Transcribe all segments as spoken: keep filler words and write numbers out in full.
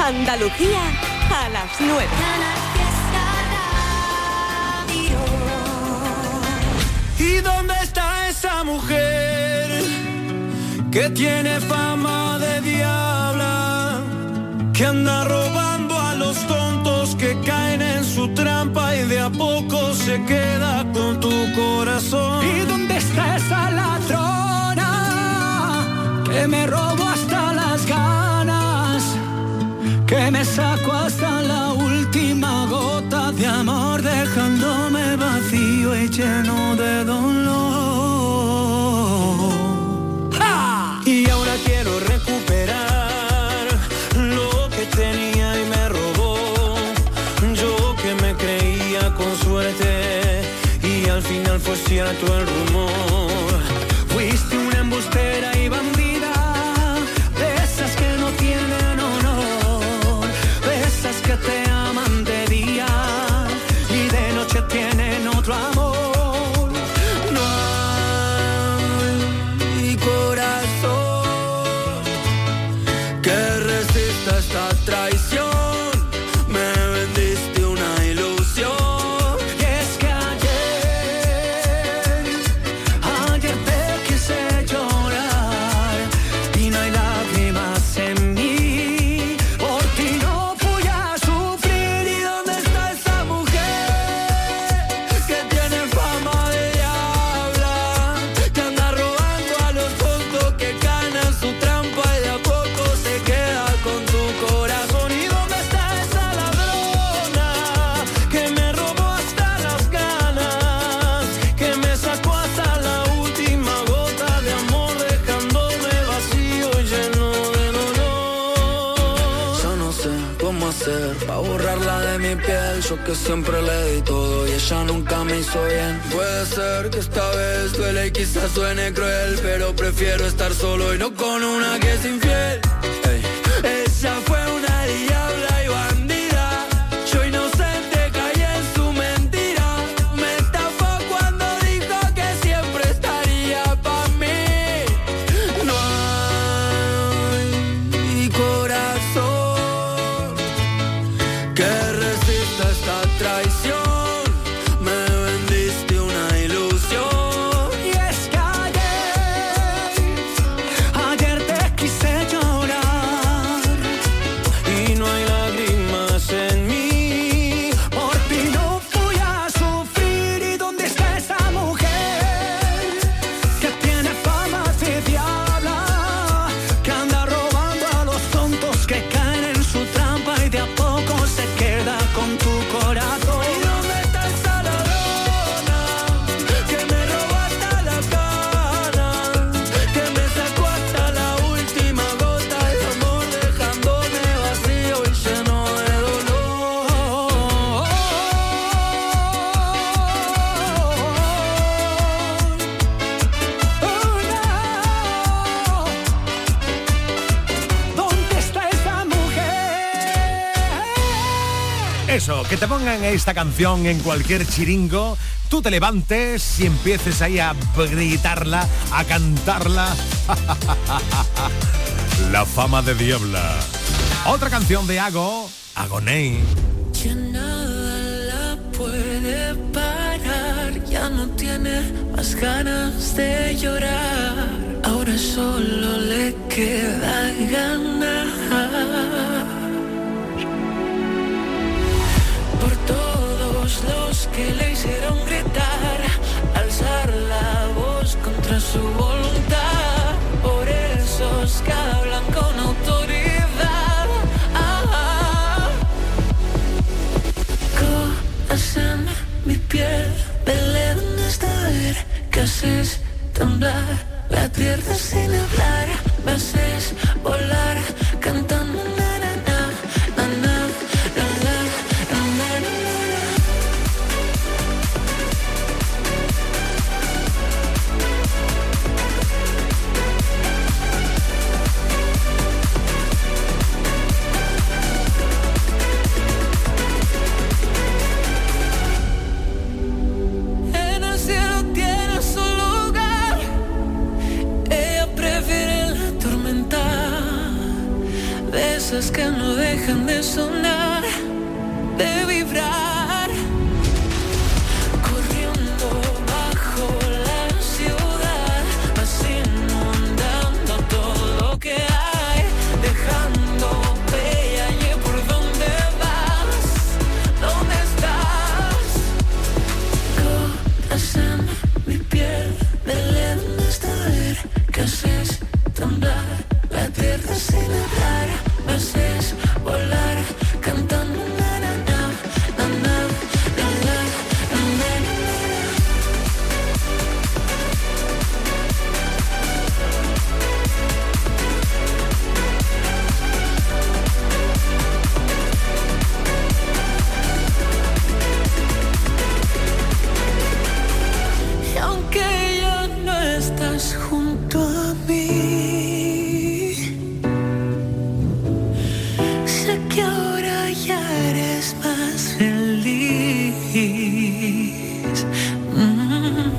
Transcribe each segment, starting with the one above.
Andalucía a las nueve. ¿Y dónde está esa mujer que tiene fama de diabla, que anda robando a los tontos que caen en su trampa y de a poco se queda con tu corazón? ¿Y dónde está esa ladrona que me robó hasta las ganas, que me sacó hasta la última gota de amor, dejándome vacío y lleno de dolor? ¡Ja! Y ahora quiero recuperar lo que tenía y me robó. Yo que me creía con suerte y al final fue cierto el rumor. Fuiste una embustera y bandida, de esas que no tienen honor, de esas que te aman de día y de noche tienen otro amor. No hay corazón que resista esta traición. Me vendiste una ilusión. Y es que ayer, ayer te quise llorar y no hay lágrimas en mí. Por ti no fui a sufrir. ¿Y dónde está esa mujer que tiene fama de diabla, que anda robando a los tontos que caen en su trampa y de a poco se queda con tu corazón? ¿Y dónde está esa ladrona que me robó hasta las ganas, que me sacó hasta la última gota de amor, dejándome vacío y lleno de dolor? Yo no sé cómo hacer para borrarla de mi piel, yo que siempre le di todo y ella nunca me hizo bien. Puede ser que esta vez duele y quizás suene cruel, pero prefiero estar solo y no con una que es infiel. Ey. Ella fue una diabla y bandida, yo inocente caí en su mentira. Me estafó cuando dijo que siempre estaría pa' mí. No hay corazón que resista esta traición. Me vendiste una ilusión. Y es que ayer, ayer te quise llorar Y no hay lágrimas en mí. por ti no fui a sufrir. ¿Y dónde está esa mujer que tiene fama de diabla, que anda robando a los tontos que caen en su trampa y de a poco se queda con tu corazón? ¿Y dónde está esa ladrona que me robó hasta las ganas, que me sacó hasta la última gota de amor, dejándome vacío y lleno de dolor? ¿Dónde está esa mujer? Eso, que te pongan esta canción en cualquier chiringo, tú te levantes y empieces ahí a gritarla, a cantarla. La fama de diabla. Otra canción de Ago, Agoney. Ya nada la puede parar, ya no tiene más ganas de llorar. Ahora solo le queda ganar. Por todos los que le hicieron gritar, alzar la voz contra su voluntad. Por esos que hablan con autoridad. Ah, corazón, mi piel, pelea hasta ver que haces temblar la tierra sin hablar. Me haces volar cantando na na na na na na na na na na. esas que no dejan de sonar, de vibrar, corriendo bajo la ciudad, vas inundando todo lo que hay, dejando huella. ¿Y por dónde vas? ¿Dónde estás? Gotas en mi piel, me leen hasta ver que haces temblar la tierra sin hablar, me haces volar cantando na na na na na na na na. Y aunque ya no estás junto a mí, sé que ahora ya eres más feliz. Mm.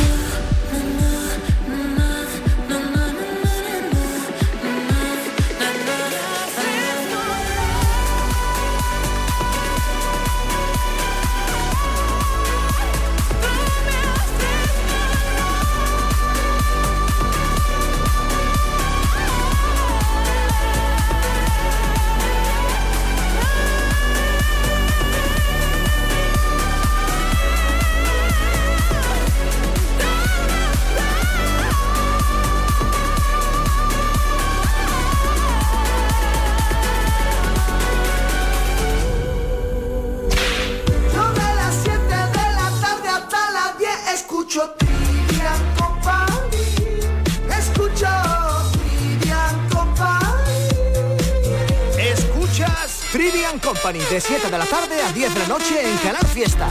Yo de las siete de la tarde hasta las diez escucho Trivian Company. Escucho Trivian Company. Escuchas Trivian Company de siete de la tarde a diez de la noche en Canal Fiesta.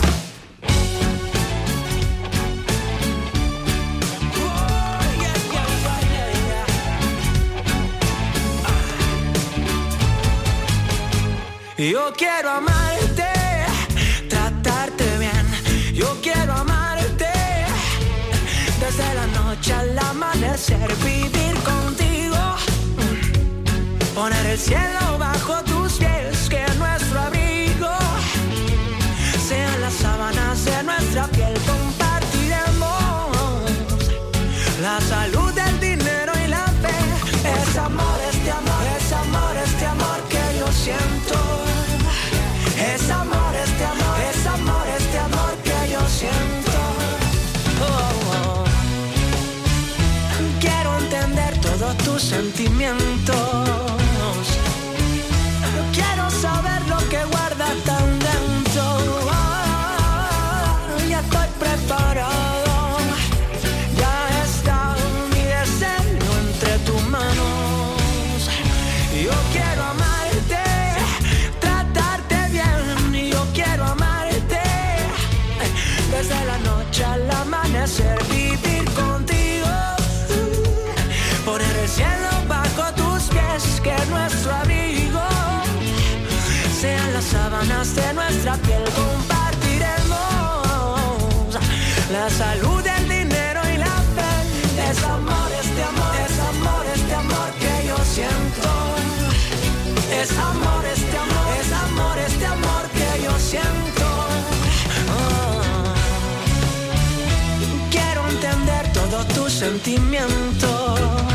Yo quiero amarte, tratarte bien. Yo quiero amarte, desde la noche al amanecer, vivir contigo. Poner el cielo bajo tus pies, que nuestro abrigo sean las sábanas de nuestra piel. Compartiremos la salud, el dinero y la fe. Es amor, este amor, es amor, este amor que yo siento. Es amor, este amor, es amor, este amor que yo siento. Oh, oh. Quiero entender todos tus sentimientos. Quiero saber lo que guardas tan dentro. Oh, ya estoy preparado. Ya está mi deseo entre tus manos. Yo quiero amarte, tratarte bien. Yo quiero amarte, desde la noche al amanecer, vivir contigo. Poner el cielo bajo tus pies, que nuestro abrigo sean las sábanas de nuestra piel. Compartiremos la salud, el dinero y la fe. Es amor, este amor, es amor, este amor que yo siento. Es amor, este amor, es amor, este amor que yo siento. Oh. Quiero entender todos tus sentimientos.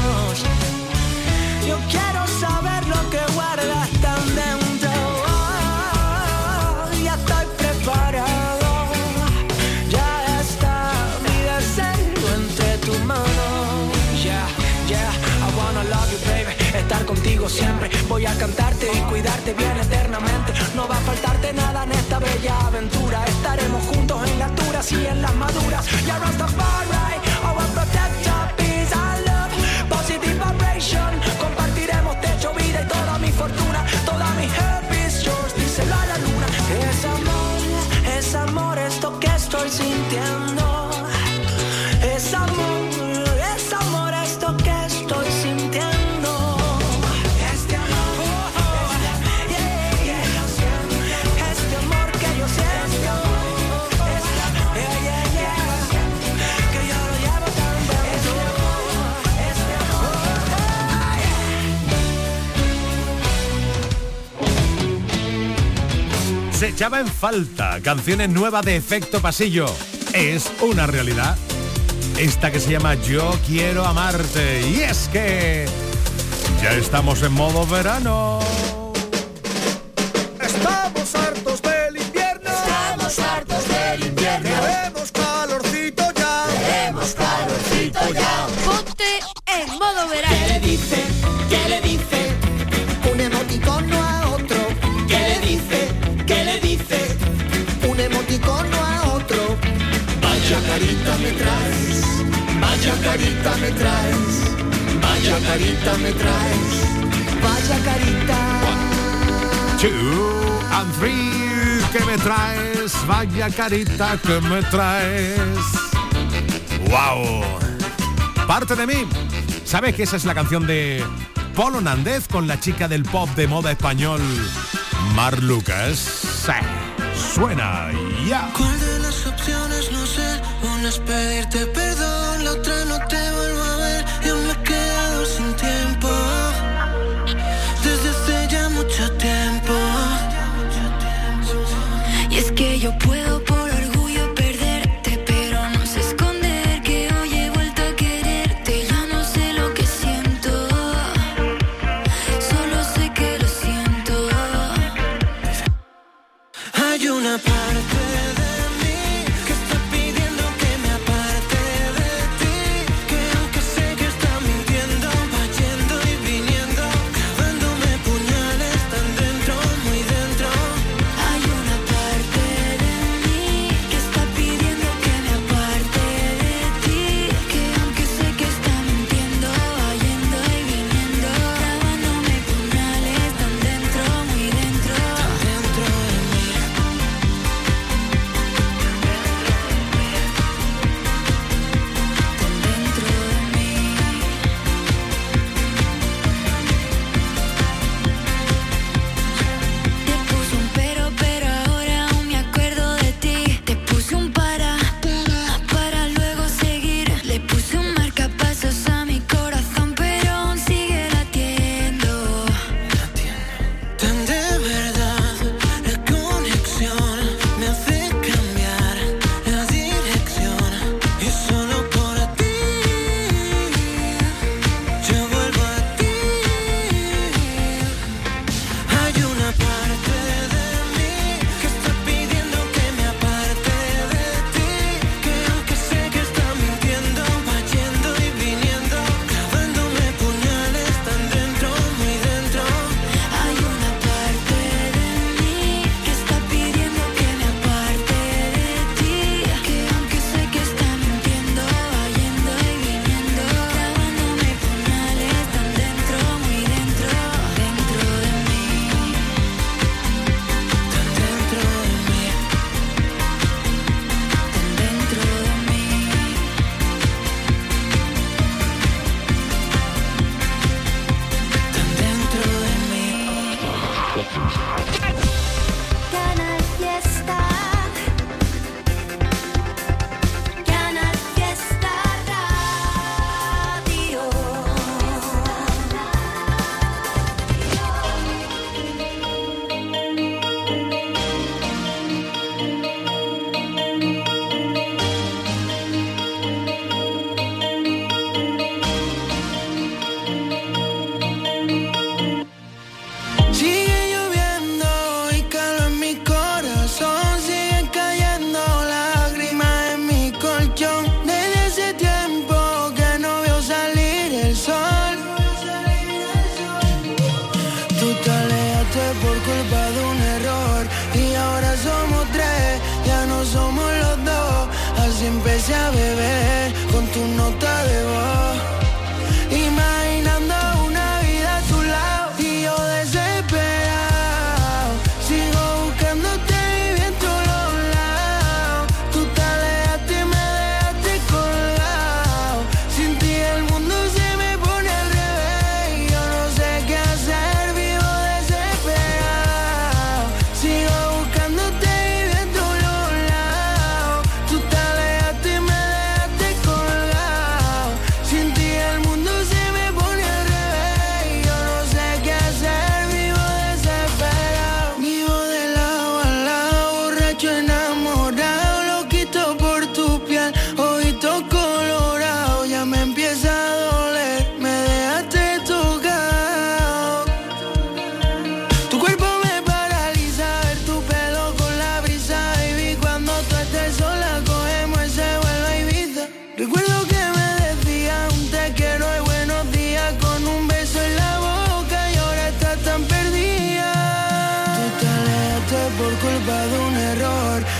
Yo quiero saber lo que guardas tan dentro. Oh, ya estoy preparado. Ya está mi deseo entre tus manos. Yeah, yeah, I wanna love you, baby. Estar contigo siempre. Voy a cantarte y cuidarte bien eternamente. No va a faltarte nada en esta bella aventura. Estaremos juntos en las duras y en las maduras. Ya Rastafari, our protector, peace and love, positive vibration. Compartiremos techo, vida y toda mi fortuna. Toda mi help is yours, díselo a la luna. Es amor, es amor esto que estoy sintiendo. Es amor, es amor esto que estoy sintiendo. Este amor, oh, oh, yeah, yeah. Este amor que yo siento. Este amor, yeah, yeah, yeah. Que yo lo Se echaba en falta canciones nuevas de Efecto Pasillo. Es una realidad. Esta que se llama Yo Quiero Amarte. Y es que ya estamos en modo verano. Estamos hartos del invierno. Estamos hartos del invierno. Queremos calorcito ya. Queremos calorcito ya. Ponte en modo verano. ¿Qué le dice? ¿Qué le dice? Un emoticono a otro. ¿Qué le dice? ¿Qué le dice? Un emoticono a otro. Vaya carita me traes. Vaya carita me traes. Vaya carita me traes. Vaya carita. Two and three, que me traes, vaya carita que me traes. Wow. Parte de mí. ¿Sabes que esa es la canción de Polo Nández con la chica del pop de moda español, Mar Lucas? Sí. Suena ya. ¿Cuál de las opciones? No sé. Una es pedirte perdón, la otra no te vuelvo a ver. Yo me he quedado sin tiempo desde hace ya mucho tiempo. Y es que yo puedo por orgullo perderte, pero no sé esconder que hoy he vuelto a quererte. Ya no sé lo que siento, solo sé que lo siento. Hay una parte de mí que está pidiendo que me aparte de ti, que aunque sé que está mintiendo, va yendo y viniendo, clavándome puñales tan dentro, muy dentro. Hay una parte de mí que está pidiendo que me aparte de ti, que aunque sé que está mintiendo, va yendo y viniendo, clavándome puñales tan dentro, muy dentro. Dentro de mí. Dentro de mí. Te puse un pero, pero ahora aún me acuerdo de ti. Te puse un para, para luego seguir. Le puse un marcapasos a mi corazón, pero aún sigue latiendo. Tan de verdad, la conexión me hace cambiar la dirección. Y solo por ti, yo vuelvo a ti. Hay una parte de mí que está pidiendo que me aparte de ti, que aunque sé que está mintiendo, va yendo y viniendo, clavándome puñales tan dentro, muy dentro. Hay una parte de mí que está pidiendo que me aparte de ti, que aunque sé que está mintiendo, va yendo y viniendo, clavándome puñales tan dentro, muy dentro, dentro de mí. Tan dentro de mí. Tan dentro de mí. Tan dentro de mí. Canal Fiesta. Canal Fiesta Radio. Sigue lloviendo y calor en mi corazón, siguen cayendo lágrimas en mi colchón. Desde hace tiempo que no veo salir el sol. Tú te alejaste por culpa de un error y ahora somos tres, ya no somos los dos. Así empecé a beber con tu nota de voz, imaginando una vida a tu lado y yo desesperado. Sigo buscándote y vi en todos lados. Tú te alejaste y me dejaste colgado. Sin ti el mundo se me pone al revés y yo no sé qué hacer, vivo desesperado. Sigo buscándote y vi en todos lados. Tú te alejaste y me dejaste colgado.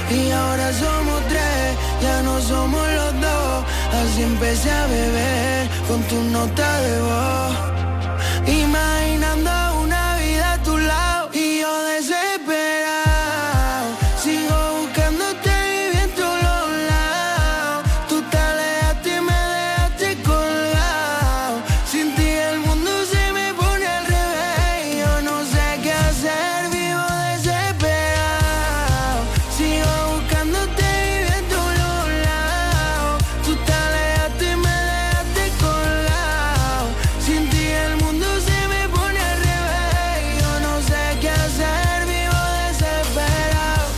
y ahora somos tres, ya no somos los dos. Así empecé a beber con tu nota de voz, imaginando una vida a tu lado y yo desesperado. Sigo buscándote y vi en todos los lados. Tú te alejaste y me dejaste colgado. Sin ti el mundo se me pone al revés. Yo no sé qué hacer, vivo desesperado. Sigo buscándote y vi en todos los lados. Tú te alejaste y me dejaste colgado. Sin ti el mundo se me pone al revés. Yo no sé qué hacer, vivo desesperado.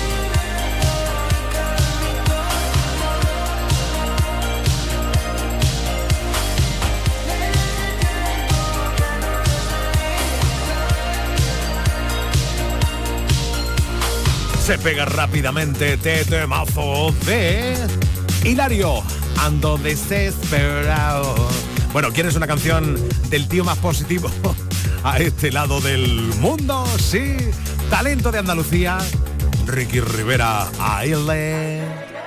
Se pega rápidamente este temazo de Hilario, ando desesperado. Bueno, ¿quieres una canción del tío más positivo a este lado del mundo? Sí, talento de Andalucía, Ricky Rivera, Aile.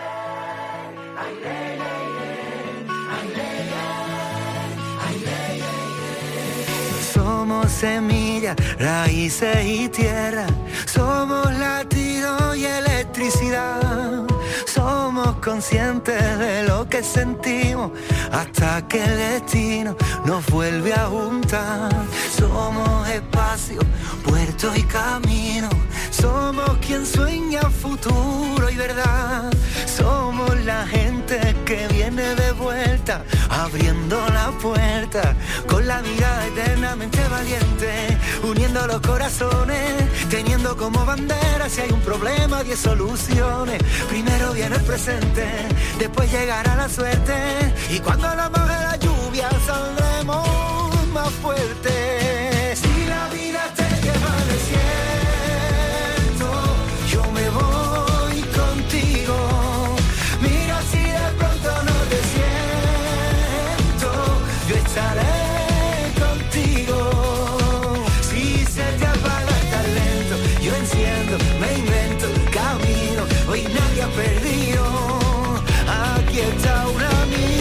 Somos semillas, raíces y tierra. Somos latido y electricidad. Somos conscientes de lo que sentimos hasta que el destino nos vuelve a juntar. Somos espacio, puerto y camino. Somos quien sueña futuro y verdad. Somos la gente que viene de vuelta, abriendo la puerta con la mirada eternamente valiente, uniendo los corazones, teniendo como bandera si hay un problema diez soluciones. Primero viene el presente, después llegará la suerte, y cuando la moje la lluvia saldremos más fuertes. Si la vida te lleva al desierto, yo me voy contigo. Mira si de pronto no te siento, yo estaré contigo. Si se te apaga el talento, yo enciendo, me invento el camino. Hoy nadie ha perdido, aquí está un amigo.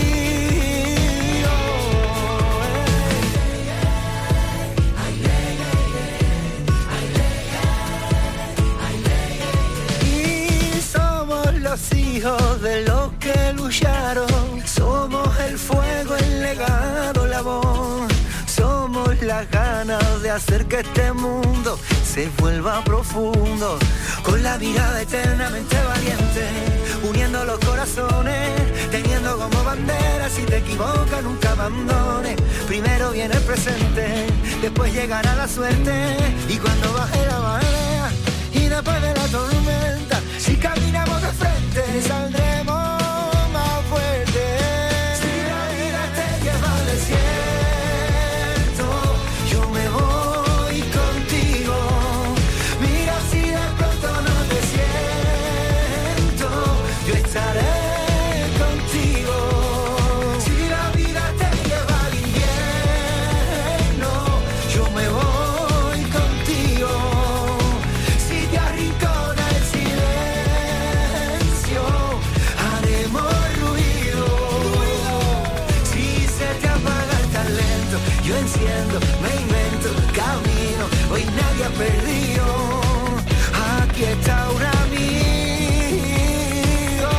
Y somos los hijos de los que lucharon. Somos el fuego, el legado, la voz. Somos las ganas de hacer que este mundo se vuelva profundo, con la mirada eternamente valiente, uniendo los corazones, teniendo como bandera si te equivocas nunca abandones. Primero viene el presente, después llegará la suerte, y cuando baje la marea y después de la tormenta, si caminamos de frente saldremos más fuertes. Si la vida te lleva al desierto, yo me voy contigo. Mira si de pronto no te siento, yo estaré contigo. Si la vida te lleva al invierno, yo me voy contigo. Si te arrincona el silencio, haremos ruido. Si se te apaga el talento, yo enciendo, me invento el camino. Hoy nadie ha perdido, aquí está un amigo.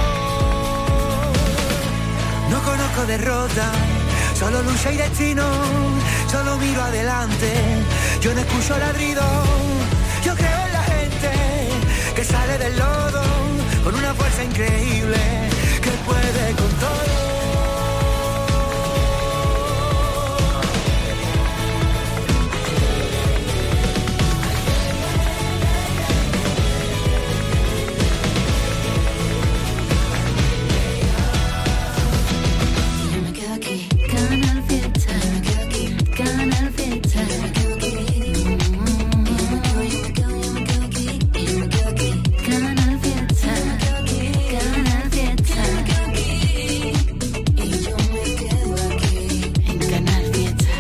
No conozco derrota, solo lucha y destino. Solo miro adelante, yo no escucho ladrido. Yo creo en la gente que sale del lodo con una fuerza increíble, que puede con todo. Yo me quedo aquí, Canal Fiesta, me quedo aquí, Canal Fiesta, me quedo aquí. Yo me quedo, yo me quedo aquí, yo me quedo aquí, Canal Fiesta, me quedo aquí, Canal Fiesta, me quedo aquí. Y yo me quedo aquí, en Canal Fiesta.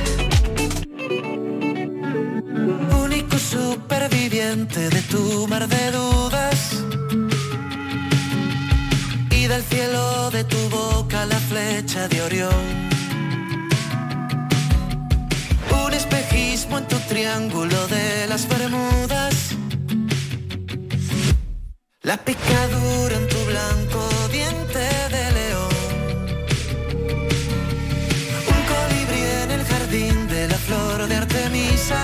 Único superviviente de tu mar de dudas, cielo de tu boca la flecha de Orión. Un espejismo en tu triángulo de las Bermudas. La picadura en tu blanco diente de león. Un colibrí en el jardín de la flor de Artemisa.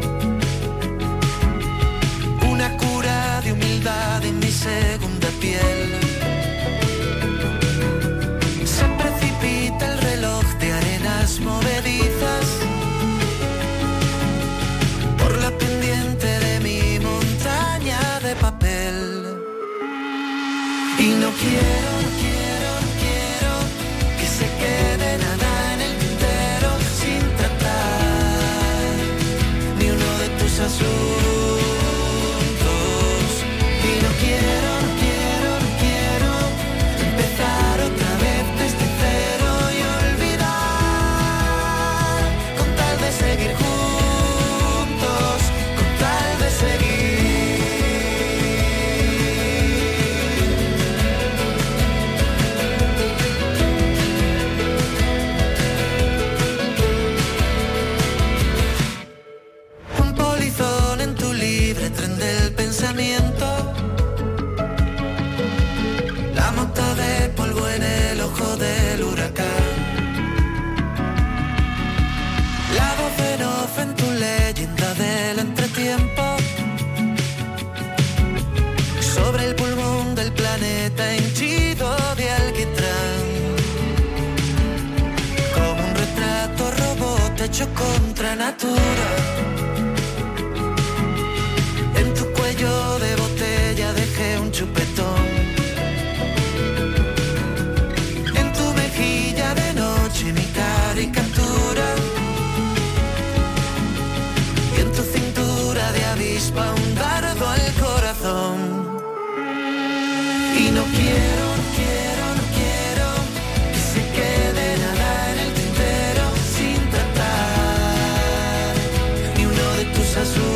Una cura de humildad en mi segunda piel. Se precipita el reloj de arenas movedizas por la pendiente de mi montaña de papel. Y no quiero, no quiero, no quiero que se quede nada en el tintero sin tratar ni uno de tus asuntos. Y no quiero, no quiero, no quiero empezar otra vez desde cero y olvidar, con tal de seguir juntos, con tal de seguir. En tu libre tren del pensamiento, la mota de polvo en el ojo del huracán, la voz en off en tu leyenda del entretiempo, sobre el pulmón del planeta henchido de alquitrán, como un retrato robot hecho contra natura. Yo de botella dejé un chupetón. En tu mejilla de noche mi caricatura. Y en tu cintura de avispa un dardo al corazón. Y no quiero, no quiero, no quiero que se quede nada en el tintero sin tratar ni uno de tus asuntos.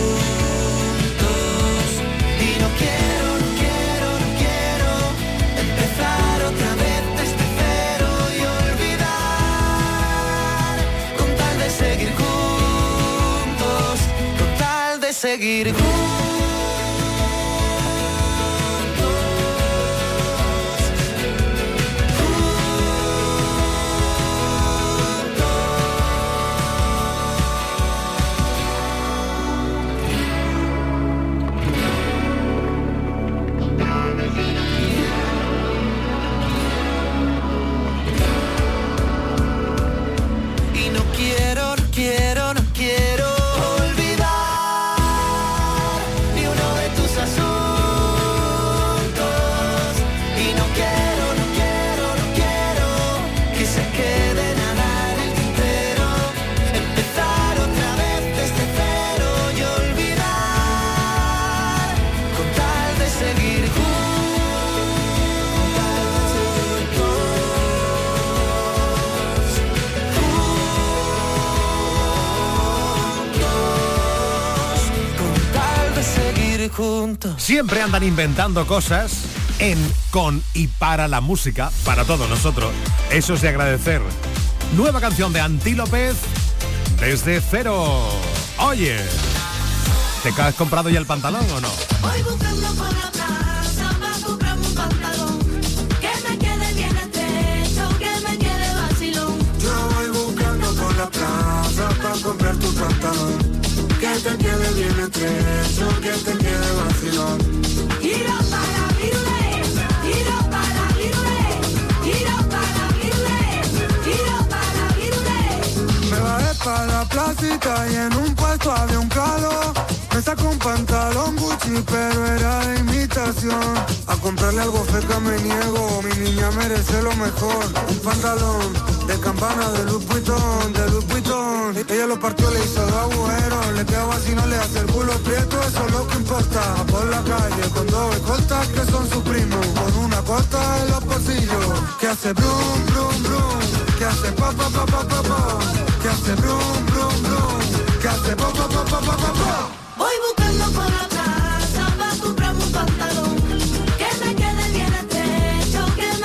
Seguir juntos, y no quiero, no quiero, no quiero juntos. Siempre andan inventando cosas en, con y para la música, para todos nosotros. Eso es de agradecer. Nueva canción de Anti López, Desde Cero. Oye, ¿te has comprado ya el pantalón o no? Voy buscando por la plaza para comprarme un pantalón que me quede bien estrecho, que me quede vacilón. Yo voy buscando por la plaza para comprar tu pantalón que te quede bien estrecho, que te quede vacilón. Tiro para virule, tiro para virule, tiro para virule, tiro para virule. Me bajé para la placita y en un puesto había un calor. Me sacó un pantalón Gucci, pero era de imitación. A comprarle algo feca me niego, mi niña merece lo mejor. Un pantalón de campana de Louis Vuitton, de Louis Vuitton. Ella lo partió, le hizo dos agujeros. Le quedó así, no le hace el culo prieto, eso es lo que importa. Por la calle con dos escoltas que son sus primos, con una costa en los bolsillos. Que hace brum, brum, brum. Que hace pa, pa, pa, pa, pa, pa. Que hace brum, brum, brum. Que hace pa, pa, pa, pa, pa, pa, pa. Voy buscando por la plaza para comprarme un pantalón que me quede bien estrecho, que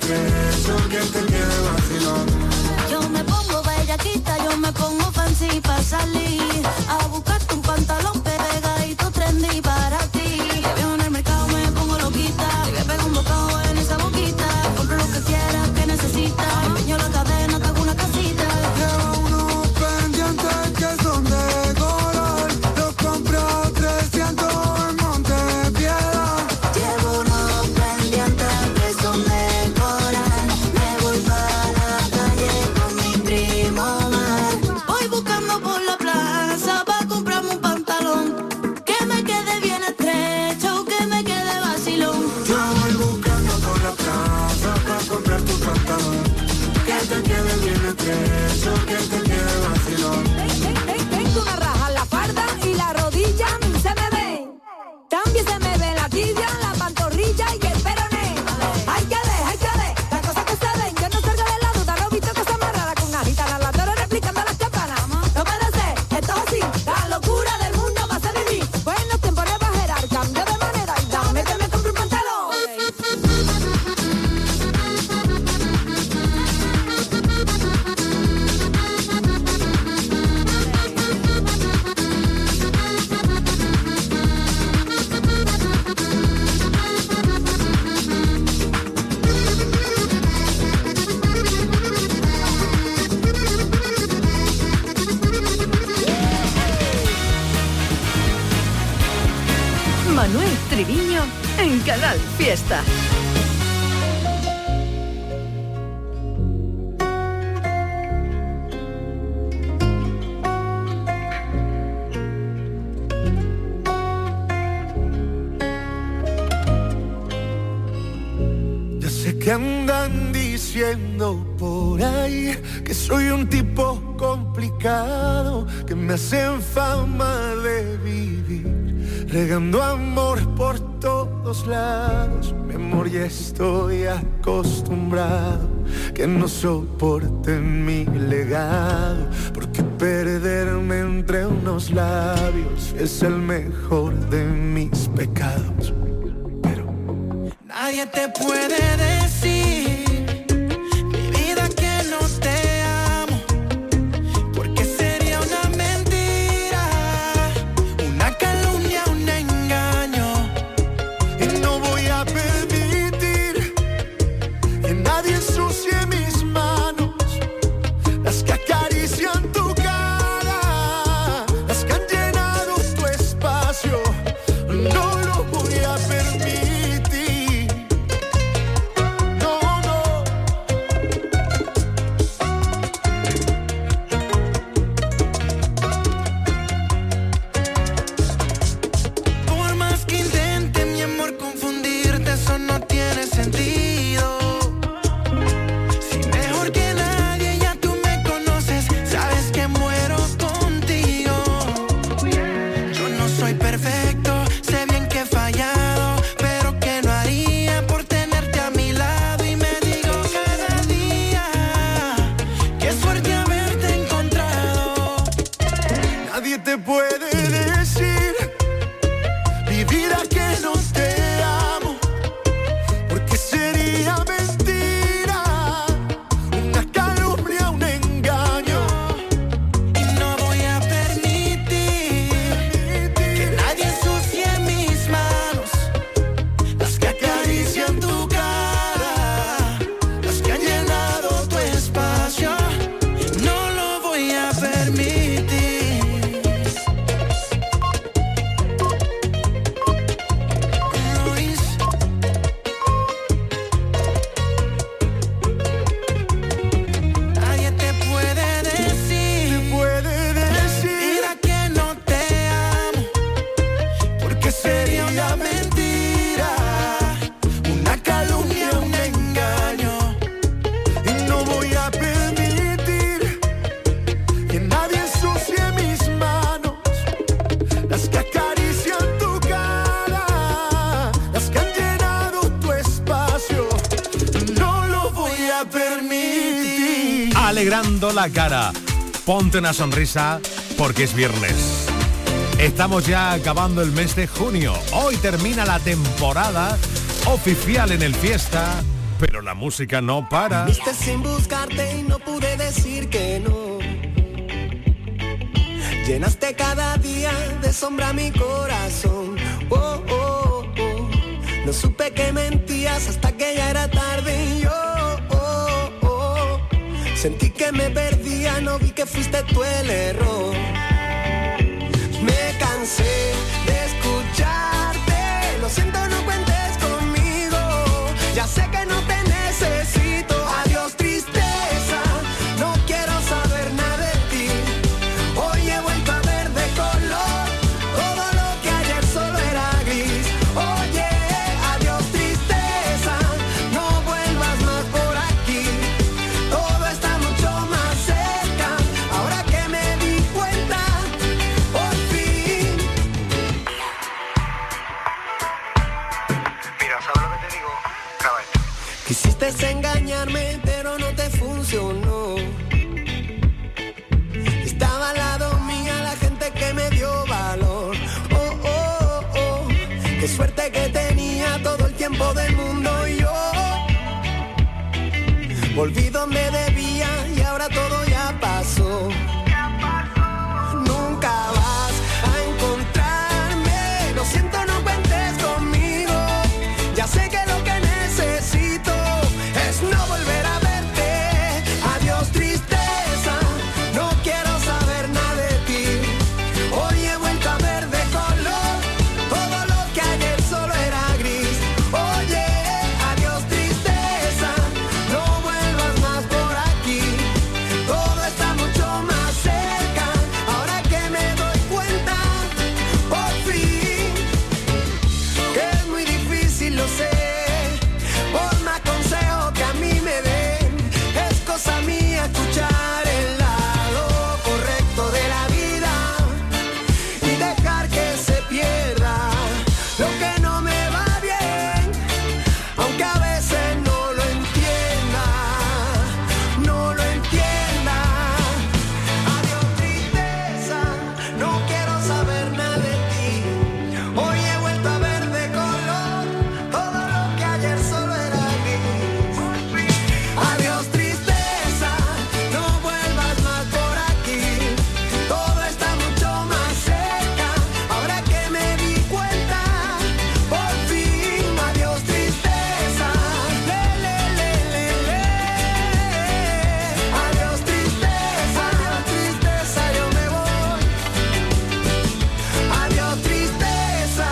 tres o que te quede vacilón. Yo me pongo bellaquita, yo me pongo fancy pa' salir a buscarte un pantalón pegadito trendy para ti. Veo en el mercado, me pongo loquita, y me pego un bocado en esa boquita. Compro lo que quieras, que necesitas, empeño la cadena, te hago una casita. Llevo unos pendientes que son de color, los compré a trescientos en Montepiedad. Llevo unos pendientes que son de coral, me voy para la calle con mi primo Mar. Voy buscando por la plaza pa' comprarme un pantalón que me quede bien estrecho, que me quede vacilón. Yo voy buscando por la plaza para comprar tu pantalón que te quede bien estrecho, que te quede vacilón. Tengo una raja en la farda y la rodilla a mí se me ve. También se me ve la tibia, la pantorrilla y el peroné. Hay que ver, hay que ver, las cosas que se ven. Yo no salgo de la duda, no he visto cosas más raras con una gitana, la toro replicando las campanas. No puede ser, esto es así, la locura del mundo va a ser de mí. Buenos tiempos de bajerar, cambio de manera y dame que me compre un pantalón. Manuel Triviño en Canal Fiesta. Ya sé que andan diciendo por ahí que soy un tipo complicado, que me hacen fama de vivir regando amor por todos lados. Mi amor, ya estoy acostumbrado, que no soporten mi legado, porque perderme entre unos labios es el mejor de mis pecados. Nadie te puede decir, mi vida, que no te amo, porque sería una mentira, una calumnia, un engaño. Y no voy a permitir que nadie ensucie mis manos, las que acarician tu cara, las que han llenado tu espacio. No lo voy a permitir. Alegrando la cara. Ponte una sonrisa porque es viernes. Estamos ya acabando el mes de junio. Hoy termina la temporada oficial en el Fiesta pero la música no para. Viste sin buscarte y no pude decir que no. Llenaste cada día de sombra mi corazón. Oh, oh, oh. No supe que mentías hasta que ya era tarde y yo oh, oh. Sentí que me perdía, no vi que fuiste tú el error. Me cansé de escucharte. Lo siento, no cuentes conmigo. Ya sé que no te necesito. Adiós, tristeza. No quiero saber nada de ti. Hoy he vuelto a ver de color. Todo lo que ayer solo era gris. Oye, adiós, tristeza. No vuelvas más por aquí. Todo está mucho más cerca. Ahora que me di cuenta, por fin. Mira, ¿sabes lo que te digo? Graba esto. Quisiste engañarme, pero no te funcionó. Estaba al lado mía la gente que me dio valor. Oh, oh, oh. Qué suerte que tenía todo el tiempo del mundo y yo. Volví donde debía y ahora todo ya pasó. Nunca vas a encontrarme. Lo siento, no cuentes conmigo. Ya sé que lo que necesito es no volver a verte. Adiós, tristeza. No quiero saber nada de ti. Hoy he vuelto a ver de color. Todo lo que ayer solo era gris. Oye, adiós, tristeza. No vuelvas más por aquí. Todo está mucho más cerca. Ahora que me doy cuenta, por fin, que es muy difícil, lo sé. Por más consejo que a mí me den, es cosa mía escuchar el lado correcto de la vida y dejar que se pierda lo que no me va bien, aunque a veces no lo entienda, no lo entienda. Adiós, tristeza, no quiero saber nada de ti. Hoy he vuelto a ver de color todo lo que ayer solo era gris. Adiós, tristeza, no vuelvas más por aquí. Todo está mucho más cerca. Ahora que me di cuenta, por fin. Adiós, tristeza. Le, le, le, le, le. Adiós, tristeza. Adiós, tristeza, yo me voy. Adiós, tristeza.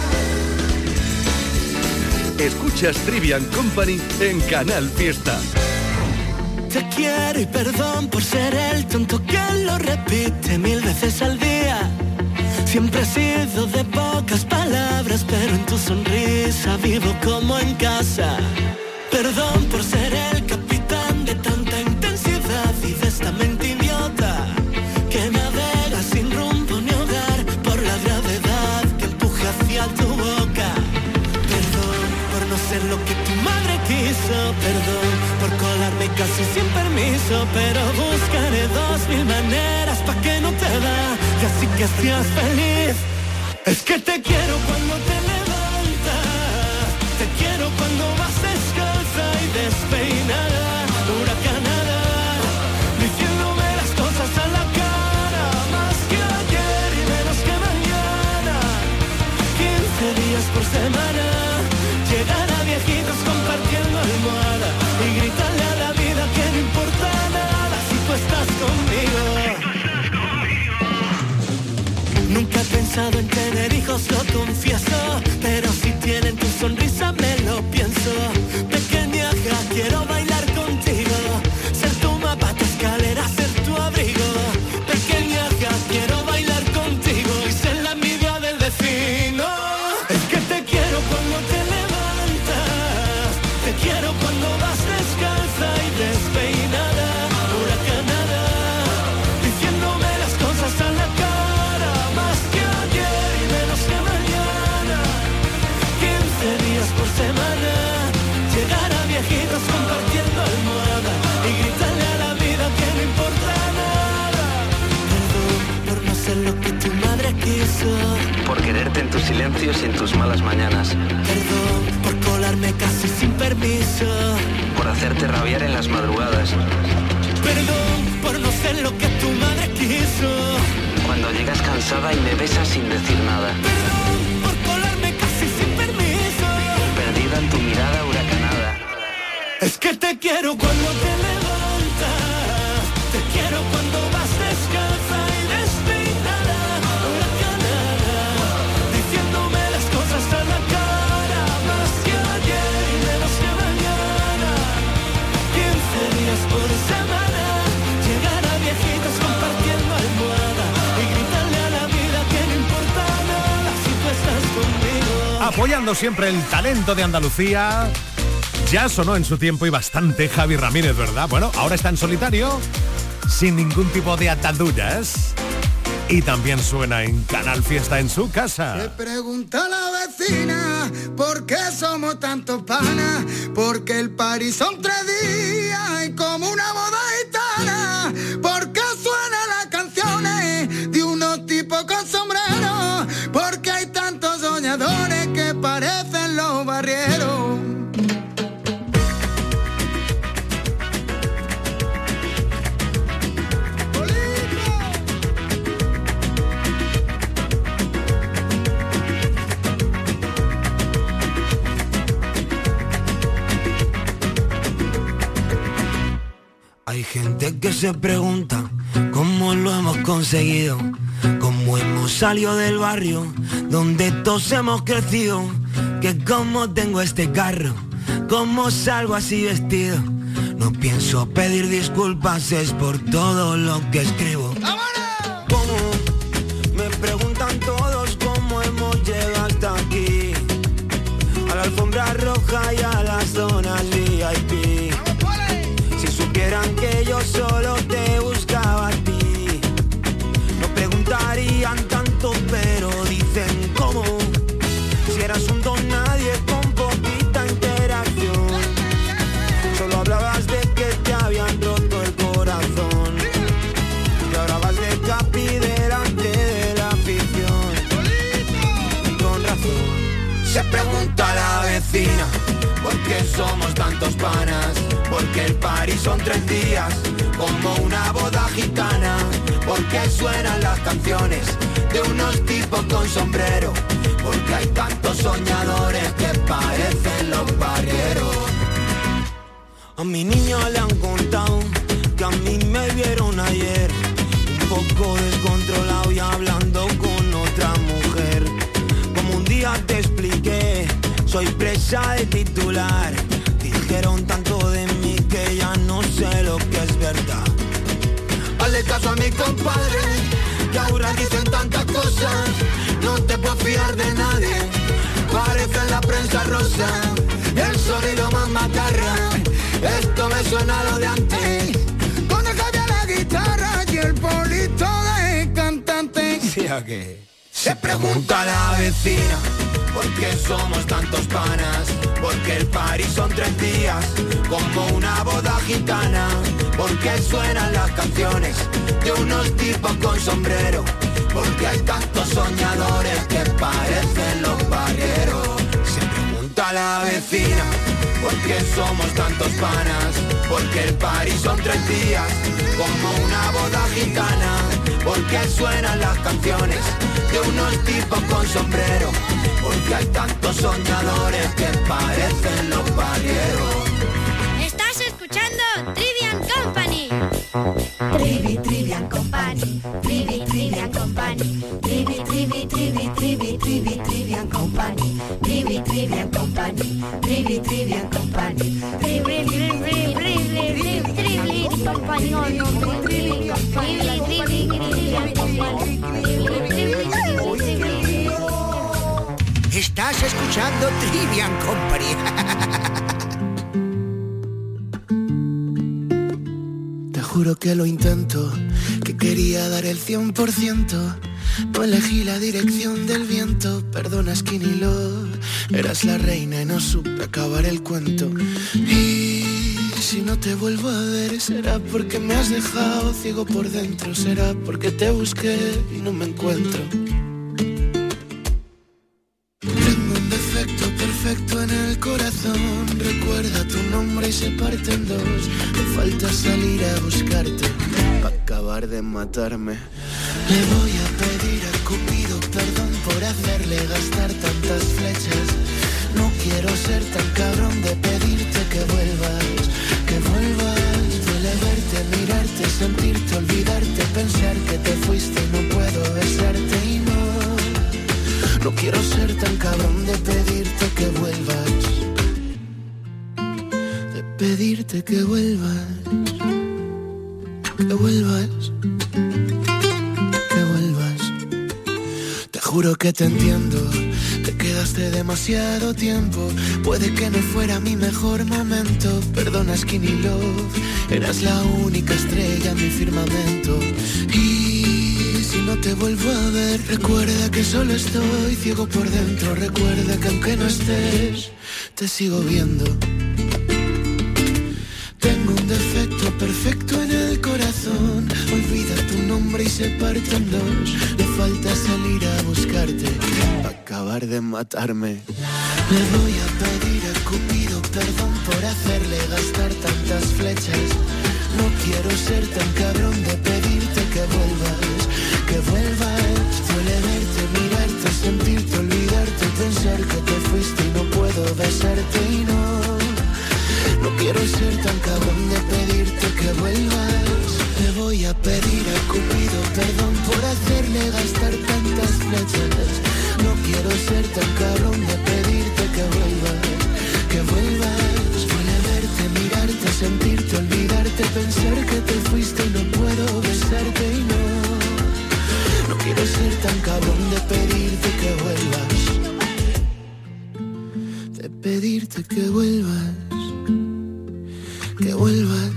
Escuchas Trivian Company en Canal Fiesta. Te quiero y perdón por ser el tonto que lo repite mil veces al día. Siempre he sido de pocas palabras, pero en tu sonrisa vivo como en casa. Perdón por ser el capitán de tanta intensidad y de esta mente idiota que navega sin rumbo ni hogar por la gravedad que empuja hacia tu boca. Perdón por no ser lo que tu madre quiso. Perdón por colarme casi sin permiso, pero buscaré dos mil maneras pa' que no te da y así que seas feliz. Es que te quiero cuando te levantas, te quiero cuando vas descalza y despeinada, huracanada, diciéndome las cosas a la cara, más que ayer y menos que mañana. Quince días por semana, llegar a viejitos compartiendo almohada y gritarle a la vida que no importa nada si tú estás conmigo. Nunca he pensado en tener hijos, lo confieso, pero si tienen tu sonrisa me lo pienso. Pequeña, quiero bailar contigo, ser tu mapa, tu escalera, ser tu abrigo. Pequeña, quiero bailar contigo y ser la envidia del vecino. Es que te quiero cuando te levantas, te quiero cuando vas descalza y despeinada, huracanada, diciéndome las cosas a la cara, más que ayer y menos que mañana. Quince días por semana, llegar a viejitos compartiendo almohada y gritarle a la vida que no importa nada. Perdón por no ser lo que tu madre quiso, por quererte en tus silencios y en tus malas mañanas. perdón por colarme casi sin permiso. Por hacerte rabiar en las madrugadas. Perdón por no ser lo que tu madre quiso. Cuando llegas cansada y me besas sin decir nada. Perdón por colarme casi sin permiso. Perdida en tu mirada huracanada. Es que te quiero cuando te levantas. Te quiero cuando vas descalza y despeinada. Huracanada. Diciéndome las cosas a la cara. Más que ayer y menos que mañana. Quince días por semana. Llegar a viejitos compartiendo almohada. Y gritarle a la vida que no importa nada si tú estás conmigo. Apoyando siempre el talento de Andalucía. Ya sonó en su tiempo y bastante Javi Ramírez, ¿verdad? Bueno, ahora está en solitario, sin ningún tipo de ataduras. Y también suena en Canal Fiesta en su casa. Se pregunta la vecina, ¿por qué somos tantos panas? Porque el party son tres días y como una boda gitana. ¿Por qué suenan las canciones de unos tipos con sombrero? Porque hay tantos soñadores que parecen los barrieros. Hay gente que se pregunta cómo lo hemos conseguido, cómo hemos salido del barrio donde todos hemos crecido, que cómo tengo este carro, cómo salgo así vestido. No pienso pedir disculpas, es por todo lo que escribo. ¿Cómo? Me preguntan todos cómo hemos llegado hasta aquí, a la alfombra roja y a las zonas V I P. Supieran que yo solo te buscaba a ti, no preguntarían tanto, pero dicen cómo, si eras un don nadie con poquita interacción, solo hablabas de que te habían roto el corazón, y ahora vas de capi delante de la afición, y con razón. Se pregunta la vecina, ¿por qué somos tantos panas? Porque el party son tres días, como una boda gitana. Porque suenan las canciones de unos tipos con sombrero. Porque hay tantos soñadores que parecen los barrieros. A mi niño le han contado que a mí me vieron ayer, un poco descontrolado y hablando con otra mujer. Como un día te expliqué, soy presa de titular. Dijeron tanto de mí que ya no sé lo que es verdad. Hazle caso a mi compadre, que ahora dicen tantas cosas. No te puedo fiar de nadie, parece en la prensa rosa. El sonido más macarra, esto me suena a lo de antes. Con el Javi a la guitarra y el Polito de cantante. ¿Sí a qué? Se pregunta la vecina, ¿por qué somos tantos panas? Porque el party son tres días, como una boda gitana. Porque suenan las canciones de unos tipos con sombrero. Porque hay tantos soñadores que parecen los barrieros. Se pregunta la vecina, ¿por qué somos tantos panas? Porque el party son tres días, como una boda gitana. Porque suenan las canciones de unos tipos con sombrero. Porque hay tantos soñadores que parecen los barrieros. Estás escuchando Trivian Company. Trivi, Trivian Company. Trivi, Trivian Company. Trivi, Trivi, Trivi, Trivi, Trivi, Trivian Company. Trivi, Trivian Company. Trivi, Trivian Company. Trivi, Trivi, Trivi, Trivi, Trivi, Company. Trivi, Trivi, Trivian Company. Estás escuchando Trivian Company. Te juro que lo intento, que quería dar el cien por ciento. No elegí la dirección del viento. Perdona, Skinny Love, eras la reina y no supe acabar el cuento. Y si no te vuelvo a ver, será porque me has dejado ciego por dentro. Será porque te busqué y no me encuentro. Tengo un defecto perfecto en el corazón. Recuerdo Me falta salir a buscarte para acabar de matarme. Le voy a pedir a Cupido perdón por hacerle gastar tantas flechas. No quiero ser tan cabrón de pedirte que vuelvas, que vuelvas. Duele verte, mirarte, sentirte, olvidarte, pensar que te fuiste y no puedo besarte y no. No quiero ser tan cabrón de pedirte que vuelvas, de pedirte que vuelvas, que vuelvas, que vuelvas. Te juro que te entiendo. Te quedaste demasiado tiempo. Puede que no fuera mi mejor momento. Perdona, Skinny Love. Eras la única estrella en mi firmamento. Y si no te vuelvo a ver, recuerda que solo estoy ciego por dentro. Recuerda que aunque no estés, te sigo viendo. Tengo un defecto perfecto en el corazón. Olvida tu nombre y se parte en dos. Le falta salir a buscarte para acabar de matarme. Le voy a pedir a Cupido perdón por hacerle gastar tantas flechas. No quiero ser tan cabrón de pedirte que vuelvas, que vuelvas. Duele verte, mirarte, sentirte, olvidarte, pensar que te fuiste y no puedo besarte y no. No quiero ser tan cabrón de pedirte que vuelvas. Le voy a pedir a Cupido perdón por hacerle gastar tantas flechas. No quiero ser tan cabrón de pedirte que vuelvas, que vuelvas. Duele verte, mirarte, sentirte, olvidarte, pensar que te fuiste y no puedo besarte y no. No quiero ser tan cabrón de pedirte que vuelvas, de pedirte que vuelvas, que vuelvas,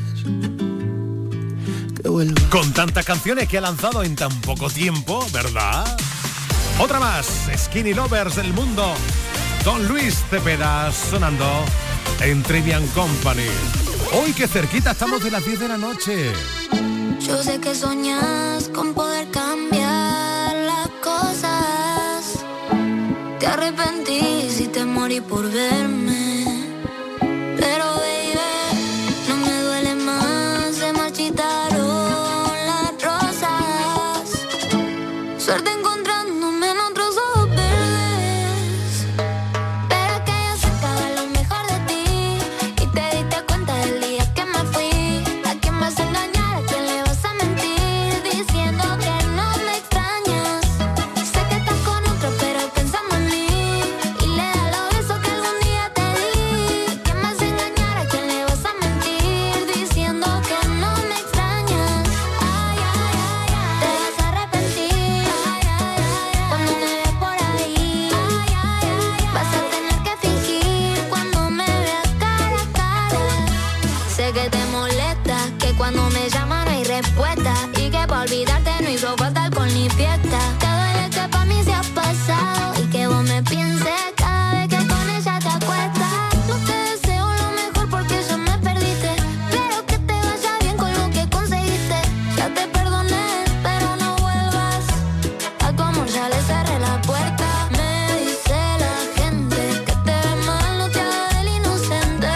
que vuelvas. Con tantas canciones que ha lanzado en tan poco tiempo, ¿verdad? Otra más, Skinny Lovers del mundo. Don Luis Cepeda sonando en Trivian Company. Hoy que cerquita estamos de las diez de la noche. Yo sé que soñas con poder cambiar las cosas. Te arrepentís y te morí por verme. Pero baby, no me duele más, se marchitaron las rosas. Suerte encontrándome en otros ojos verdes. Pero que yo sacaba lo mejor de ti y te diste cuenta del día que me fui. ¿A quién vas a engañar? ¿A quién le vas a mentir? Diciendo que no me extrañas. Sé que estás con otro pero pensando en mí. Y le da los besos que algún día te di. ¿A quién vas a engañar? ¿A quién le vas a mentir? Diciendo que no me extrañas. Ay, ay, ay, ay. Te vas a arrepentir. Ay, ay, ay, cuando me veas por ahí. Ay, ay, ay, vas a tener que fingir cuando me veas cara a cara. Sé que te molesta, que cuando me llaman no hay respuesta. Y que para olvidarte no hizo falta alcohol ni fiesta. Te duele que pa' mí se ha pasado y que vos me pienses cada vez que con ella te acuestas. No te deseo lo mejor porque ya me perdiste. Pero que te vaya bien con lo que conseguiste. Ya te perdoné, pero no vuelvas. A tu amor ya le cerré la puerta. Me dice la gente que te ves mal, no te hagas el inocente.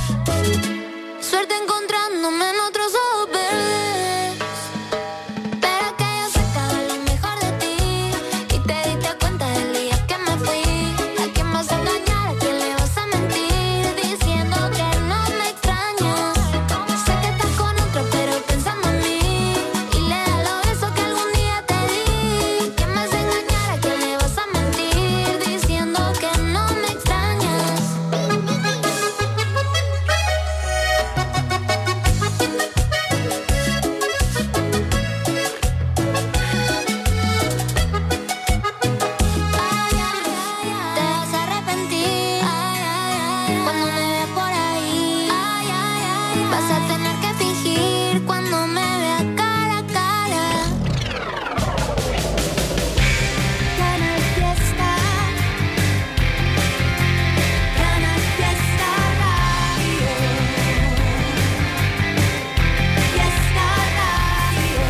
Suerte encontrándome en otros ojos verdes. Pero que yo sacaba lo mejor de ti y te diste cuenta del día que me fui. ¿A quién vas a engañar? ¿A quién le vas a mentir? Diciendo que no me extrañas. Sé que estás con otro pero pensando en mí. Y le da los besos que algún día te di. ¿A quién vas a engañar? ¿A quién le vas a mentir? Diciendo que no me extrañas. Te vas a arrepentir cuando me veas por ahí. Vas a tener que fingir cuando me veas cara a cara. Canal Fiesta, Canal Fiesta Radio, Fiesta Radio.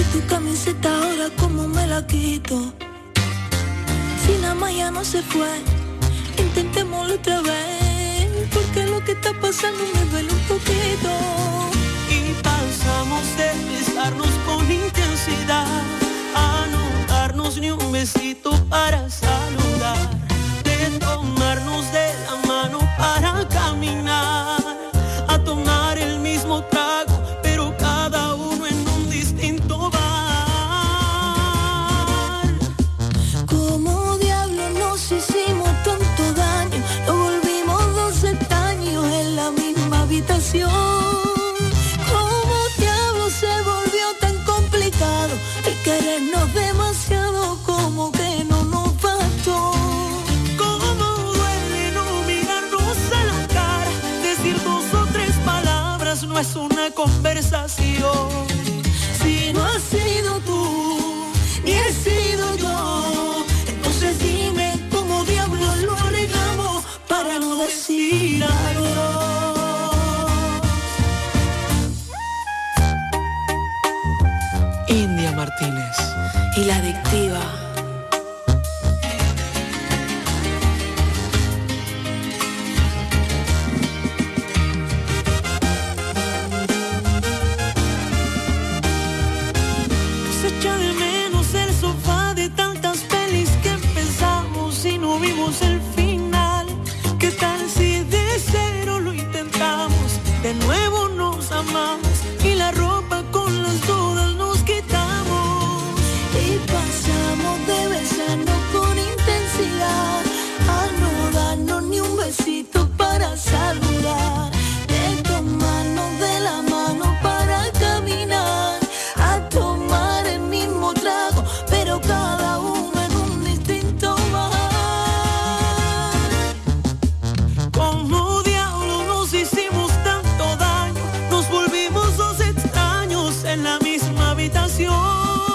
tu camiseta ahora cómo me la quito. Si la malla no se fue, intentémoslo otra vez, porque lo que está pasando me duele un poquito. Y pasamos de besarnos con intensidad a no darnos ni un besito para saludar, de tomarnos de la mano para caminar, a tomar el mismo trago, pero cada uno en un distinto bar. ¿Cómo diablos nos hicimos tanto daño? Nos volvimos dos extraños en la misma habitación. ¿Cómo diablos se volvió tan complicado el querernos demasiado, como que no nos bastó? ¿Cómo duele no mirarnos a la cara? Decir dos o tres palabras no es una conversación. Si no has sido tú, ni he sido yo, entonces dime cómo diablos lo arreglamos para no decir adiós. India Martínez Y la adictiva. Se echa de menos el sofá de tantas pelis que empezamos y no vimos el final. ¿Qué tal si de cero lo intentamos? De nuevo nos amamos y la ropa con las dudas nos quitamos. Y pasamos de besarnos con intensidad a no darnos ni un besito para saludar, de tomarnos de la mano para caminar, a tomar el mismo trago, pero cada uno en un distinto bar. ¿Cómo diablos nos hicimos tanto daño? Nos volvimos dos extraños en la misma habitación.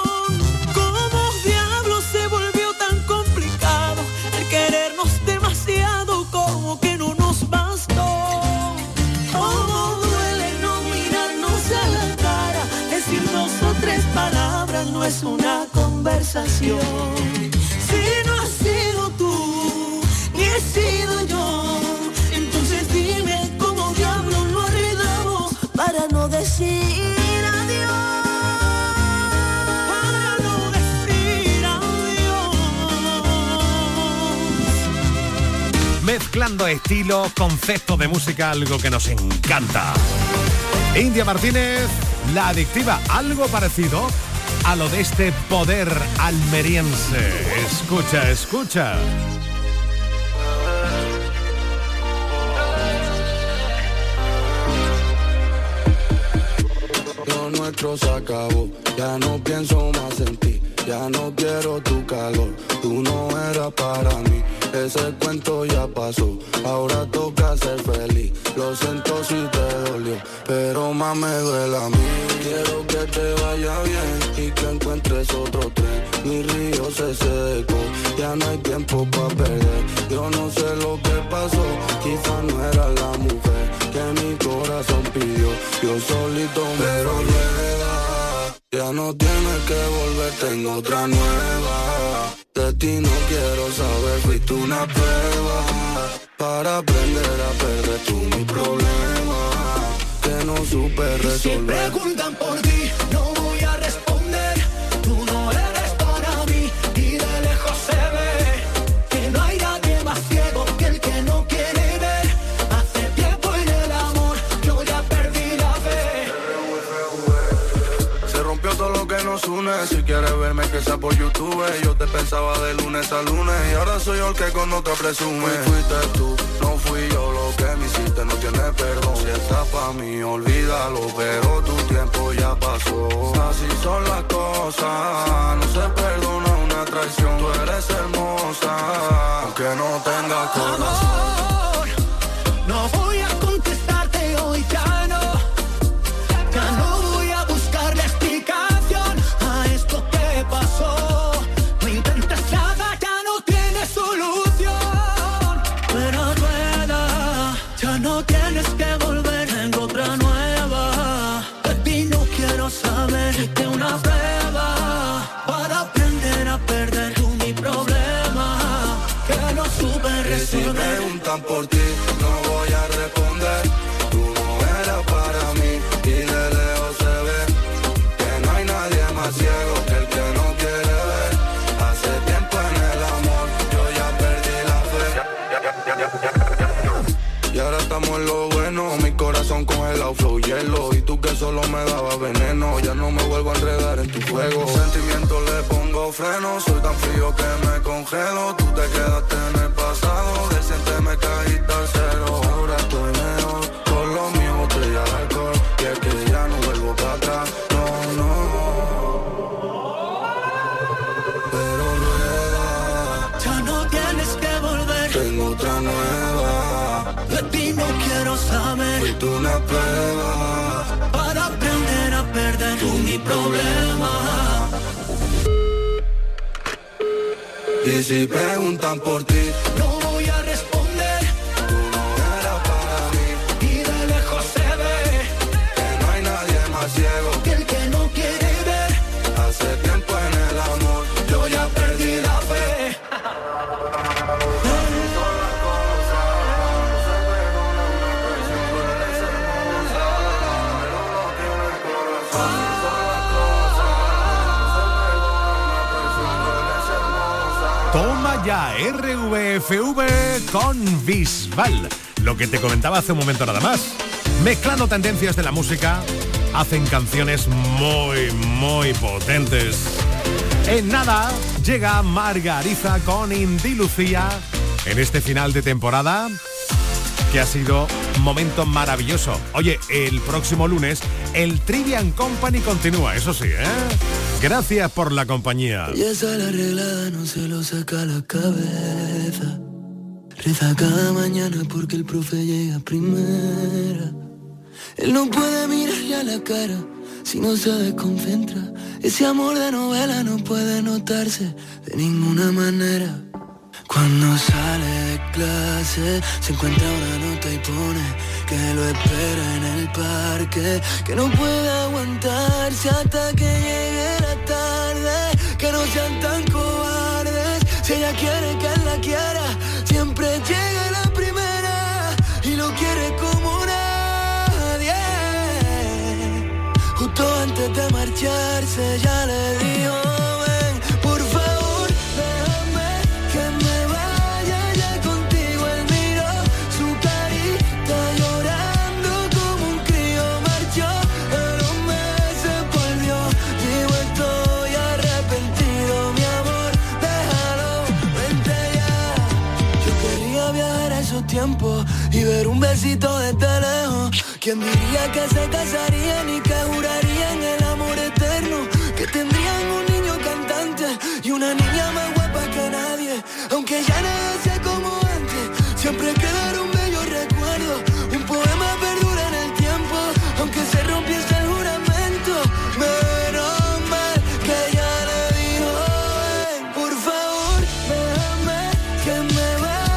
No es una conversación. Si no has sido tú, ni he sido yo, entonces dime cómo diablos lo arreglamos para no decir adiós. Para no decir adiós. Mezclando estilo, concepto de música, algo que nos encanta. India Martínez, La Adictiva, algo parecido a lo de este poder almeriense. Escucha, escucha. Lo nuestro se acabó, ya no pienso más en ti, ya no quiero tu calor, tú no eras para mí, ese cuento ya pasó, ahora toca ser feliz, lo siento si te dolió, pero más me duele a mí. Quiero que te vaya bien y que encuentres otro tren. Mi río se secó, ya no hay tiempo para perder. Yo no sé lo que pasó, quizá no era la mujer que mi corazón pidió. Yo solito me pero llega, ya no tienes que volver, tengo otra nueva. De ti no quiero saber, fuiste una prueba para aprender a perder tú mi problema que no supe resolver. Y si preguntan por ti, no voy a responder. Tú no eres para mí y de lejos se ve que no hay nadie más ciego que el que no quiere ver. Hace tiempo en el amor yo ya perdí la fe. Se rompió todo lo que nos une. Si quieres verme que sea por YouTube, yo te pensaba de lunes a lunes y ahora soy yo el que con otra presume. Fuiste tú, no fui yo, lo que me hiciste no tiene perdón. Si está pa' mí, olvídalo, pero tu tiempo ya pasó. Así son las cosas, no se perdona una traición. Tú eres hermosa, aunque no tengas corazón. Amor, no voy a contestarte hoy, ya no. Ya no voy a buscar la explicación a esto que pasó. No intentes nada, ya no tienes solución. Pero rueda, ya no tienes que volver, tengo otra nueva. De ti no quiero saber, de una prueba preguntan por ti, no voy a responder. Tú no eras para mí y de lejos se ve que no hay nadie más ciego que el que no quiere ver. Hace tiempo en el amor yo ya perdí la fe. Ya, ya, ya, ya, ya, ya. Y ahora estamos en lo bueno, mi corazón congelado, flow hielo. Y tú que solo me dabas veneno, ya no me vuelvo a enredar en tu juego. Sentimiento le pongo freno, soy tan frío que me congelo. Tú te quedaste en el pasado, decente me caíste al cero. Ahora estoy mejor, con lo mío botella de alcohol. Y es que ya no vuelvo para atrás, no, no. Pero rueda, ya no tienes que volver. Tengo otra nueva, de ti no quiero saber. Fui tú una prueba para aprender a perder. Tú mi problema. Y si preguntan por ti, no voy a responder. Tú no eras para mí y de lejos se ve que no hay nadie más ciego que el que no quiere ver. Hace tiempo en el amor yo ya perdí la fe. Toma ya, R V F V con Bisbal. Lo que te comentaba hace un momento nada más. Mezclando tendencias de la música, hacen canciones muy, muy potentes. En nada, llega Margarita con Indy Lucía en este final de temporada, que ha sido un momento maravilloso. Oye, el próximo lunes, el Trivian Company continúa, eso sí, ¿eh? Gracias por la compañía. Y esa la arreglada no se lo saca a la cabeza. Reza cada mañana porque el profe llega primera. Él no puede mirarle a la cara si no se desconcentra. Ese amor de novela no puede notarse de ninguna manera. Cuando sale de clase se encuentra una nota y pone que lo espera en el parque, que no puede aguantarse hasta que llegue la tarde. Que no sean tan cobardes, si ella quiere que él la quiera, siempre llega la primera y lo quiere como nadie. Justo antes de marcharse ya le dijo: tiempo y ver un besito desde lejos. ¿Quién diría que se casarían y que jurarían el amor eterno? Que tendrían un niño cantante y una niña más guapa que nadie. Aunque ya nada sea como antes, siempre quedará un bello recuerdo. Un poema perdura en el tiempo, aunque se rompiese el juramento. Menos mal que ya le dijo: ven, por favor, déjame que me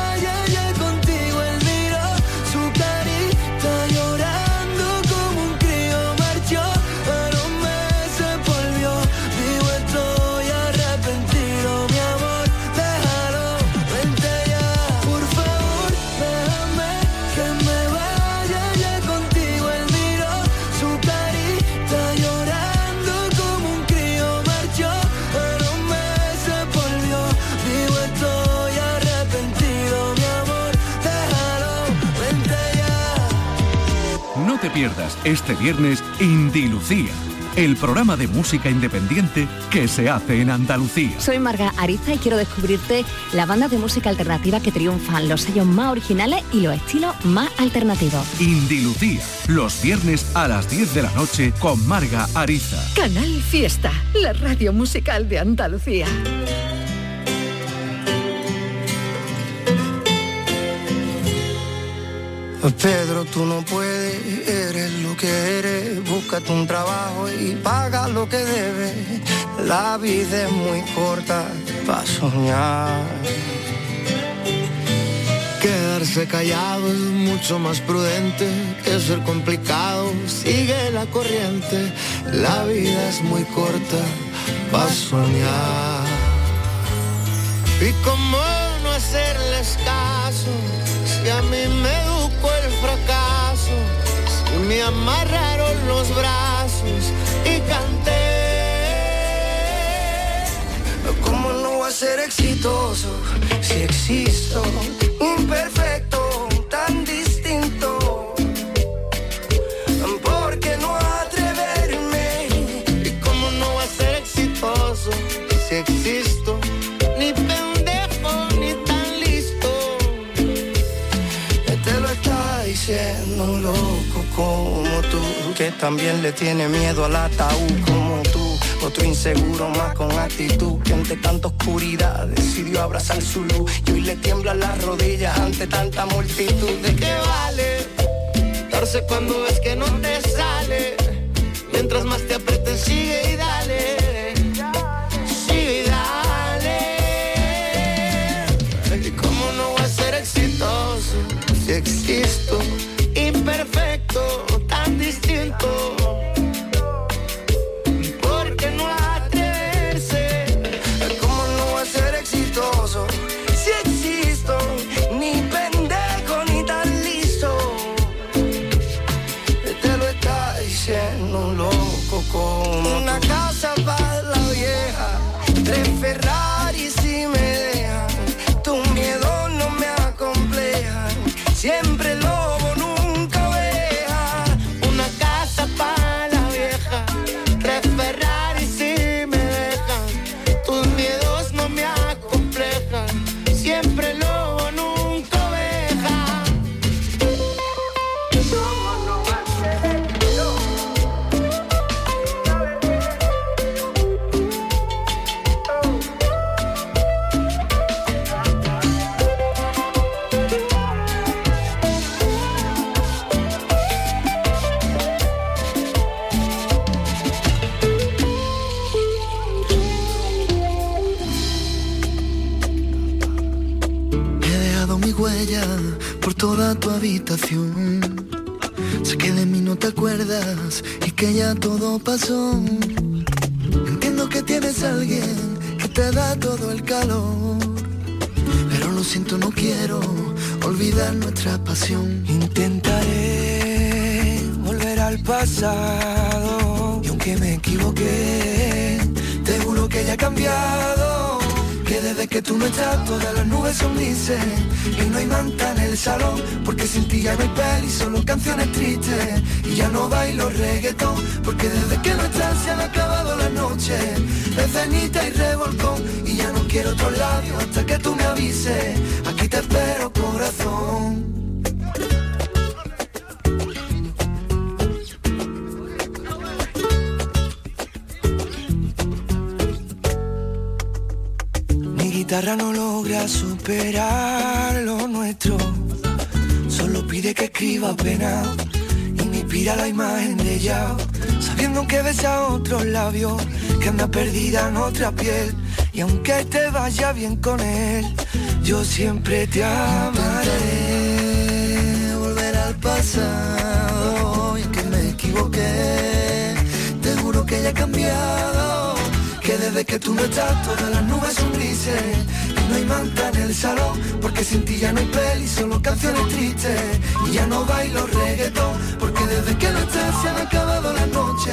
te pierdas este viernes Indy Lucía, el programa de música independiente que se hace en Andalucía. Soy Marga Ariza y quiero descubrirte las bandas de música alternativa que triunfan, los sellos más originales y los estilos más alternativos. Indy Lucía, los viernes a las diez de la noche con Marga Ariza. Canal Fiesta, la radio musical de Andalucía. Pedro, tú no puedes, eres lo que eres, búscate un trabajo y paga lo que debes. La vida es muy corta para soñar. Quedarse callado es mucho más prudente que ser complicado, sigue la corriente. La vida es muy corta para soñar. Y cómo no hacerles caso Si a mí me educó el fracaso, si me amarraron los brazos y canté. ¿Cómo no voy a ser exitoso si existo? Imperfecto, tan distinto. ¿Por qué no atreverme? ¿Y cómo no voy a ser exitoso si existo? Ni pendejo, ni tan listo. Te lo está diciendo un loco como tú, que también le tiene miedo al ataúd como tú. Otro inseguro más con actitud, que ante tanta oscuridad decidió abrazar su luz. Y hoy le tiemblan las rodillas ante tanta multitud. ¿De qué vale darse cuando ves que no te sale? Mientras más te apretes, sigue y dale. Sigue y dale. ¿Y cómo no voy a ser exitoso si existo? Imperfecto, tan distinto. Si existo, ni pendejo ni tan listo. Te lo está diciendo un loco como una casa para la vieja, tres Ferrari si me dejan, tu miedo no me acompleja, siempre lobo, nunca oveja. Una casa para la vieja, tres Ferrari si me dejan, tus miedos no me acomplejan, siempre lobo, nunca oveja. Huella por toda tu habitación. Sé que de mí no te acuerdas y que ya todo pasó. Entiendo que tienes a alguien que te da todo el calor, pero lo siento, no quiero olvidar nuestra pasión. Intentaré volver al pasado y aunque me equivoqué, te juro que ya he cambiado. Que desde que tú no estás todas las nubes son grises y no hay manta en el salón, porque sin ti ya no hay peli, solo canciones tristes. Y ya no bailo reggaetón, porque desde que no estás se han acabado las noches de cenita y revolcón. Y ya no quiero otros labios hasta que tú me avises, aquí te espero, corazón. Mi guitarra no logra superar lo nuestro, solo pide que escriba apenas y me inspira la imagen de ella, sabiendo que besa a otros labios, que anda perdida en otra piel. Y aunque te vaya bien con él, yo siempre te amaré. Volver al pasado y aunque me equivoqué, te juro que ya he cambiado. Que desde que tú no estás todas las nubes son grises y no hay manta en el salón, porque sin ti ya no hay peli, solo canciones tristes. Y ya no bailo reggaetón, porque desde que no estás se han acabado las noches